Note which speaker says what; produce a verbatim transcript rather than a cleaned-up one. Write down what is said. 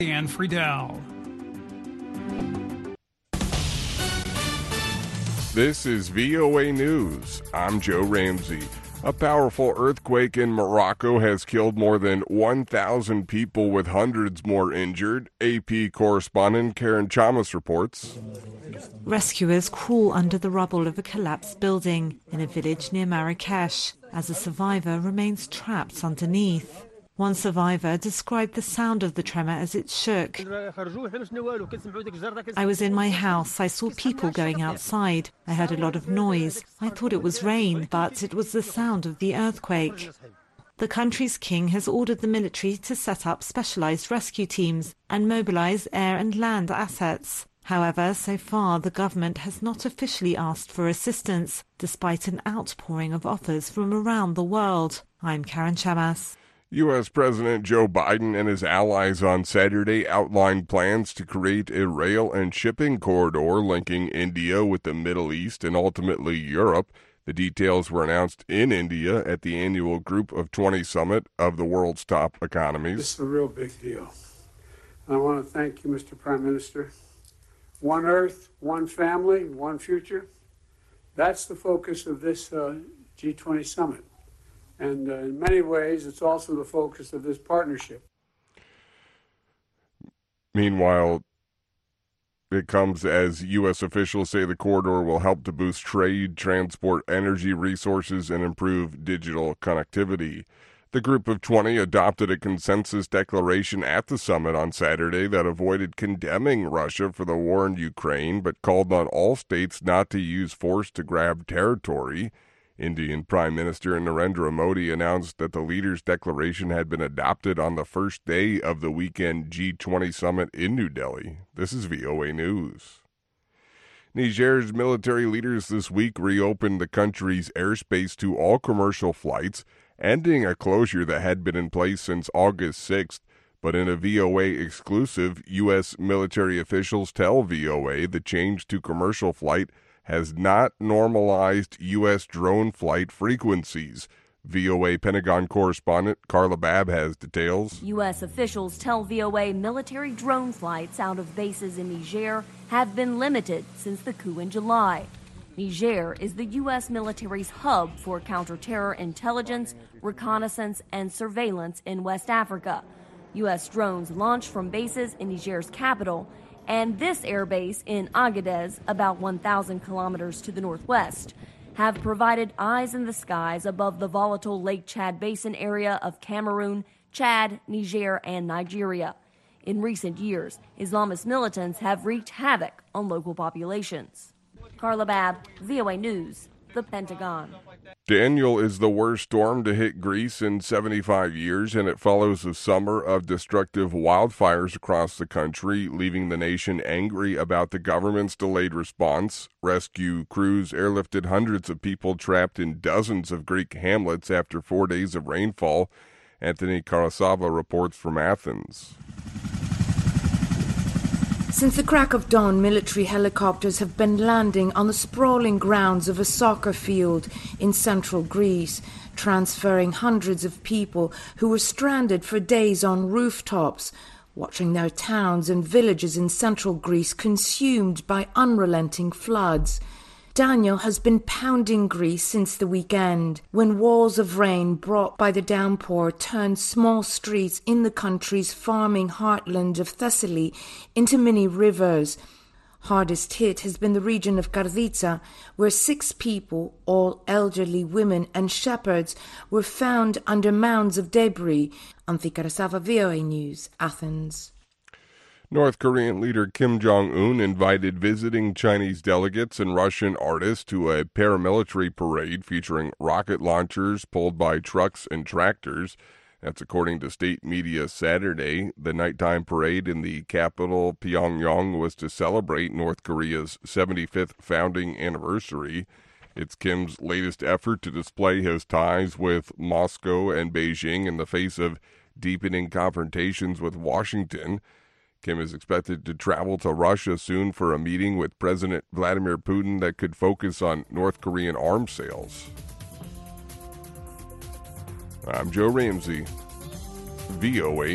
Speaker 1: and Friedel.
Speaker 2: This is V O A News. I'm Joe Ramsey. A powerful earthquake in Morocco has killed more than one thousand people with hundreds more injured. A P correspondent Karen Chamas reports.
Speaker 3: Rescuers crawl under the rubble of a collapsed building in a village near Marrakesh as a survivor remains trapped underneath. One survivor described the sound of the tremor as it shook. I was in my house. I saw people going outside. I heard a lot of noise. I thought it was rain, but it was the sound of the earthquake. The country's king has ordered the military to set up specialized rescue teams and mobilize air and land assets. However, so far the government has not officially asked for assistance, despite an outpouring of offers from around the world. I'm Karen Chamas.
Speaker 2: U S. President Joe Biden and his allies on Saturday outlined plans to create a rail and shipping corridor linking India with the Middle East and ultimately Europe. The details were announced in India at the annual Group of twenty summit of the world's top economies.
Speaker 4: This is a real big deal. I want to thank you, Mister Prime Minister. One Earth, one family, one future. That's the focus of this uh, G twenty summit. And uh, in many ways, it's also the focus of this partnership.
Speaker 2: Meanwhile, it comes as U S officials say the corridor will help to boost trade, transport energy resources, and improve digital connectivity. The Group of twenty adopted a consensus declaration at the summit on Saturday that avoided condemning Russia for the war in Ukraine, but called on all states not to use force to grab territory. Indian Prime Minister Narendra Modi announced that the leaders' declaration had been adopted on the first day of the weekend G twenty summit in New Delhi. This is V O A News. Niger's military leaders this week reopened the country's airspace to all commercial flights, ending a closure that had been in place since August sixth. But in a V O A exclusive, U S military officials tell V O A the change to commercial flight has not normalized U S drone flight frequencies. V O A Pentagon correspondent Carla Babb has details.
Speaker 5: U S officials tell V O A military drone flights out of bases in Niger have been limited since the coup in July. Niger is the U S military's hub for counter-terror intelligence, reconnaissance, and surveillance in West Africa. U S drones launch from bases in Niger's capital and this airbase in Agadez, about one thousand kilometers to the northwest, have provided eyes in the skies above the volatile Lake Chad Basin area of Cameroon, Chad, Niger, and Nigeria. In recent years, Islamist militants have wreaked havoc on local populations. Carla Babb, V O A News, the Pentagon.
Speaker 2: Daniel is the worst storm to hit Greece in seventy-five years, and it follows a summer of destructive wildfires across the country, leaving the nation angry about the government's delayed response. Rescue crews airlifted hundreds of people trapped in dozens of Greek hamlets after four days of rainfall. Anthony Karasava reports from Athens.
Speaker 6: Since the crack of dawn, military helicopters have been landing on the sprawling grounds of a soccer field in central Greece, transferring hundreds of people who were stranded for days on rooftops, watching their towns and villages in central Greece consumed by unrelenting floods. Daniel has been pounding Greece since the weekend, when walls of rain brought by the downpour turned small streets in the country's farming heartland of Thessaly into mini rivers. Hardest hit has been the region of Karditsa, where six people, all elderly women and shepherds, were found under mounds of debris. Anthi Karasava, V O A News, Athens.
Speaker 2: North Korean leader Kim Jong-un invited visiting Chinese delegates and Russian artists to a paramilitary parade featuring rocket launchers pulled by trucks and tractors. That's according to state media Saturday. The nighttime parade in the capital, Pyongyang, was to celebrate North Korea's seventy-fifth founding anniversary. It's Kim's latest effort to display his ties with Moscow and Beijing in the face of deepening confrontations with Washington. Kim is expected to travel to Russia soon for a meeting with President Vladimir Putin that could focus on North Korean arms sales. I'm Joe Ramsey, V O A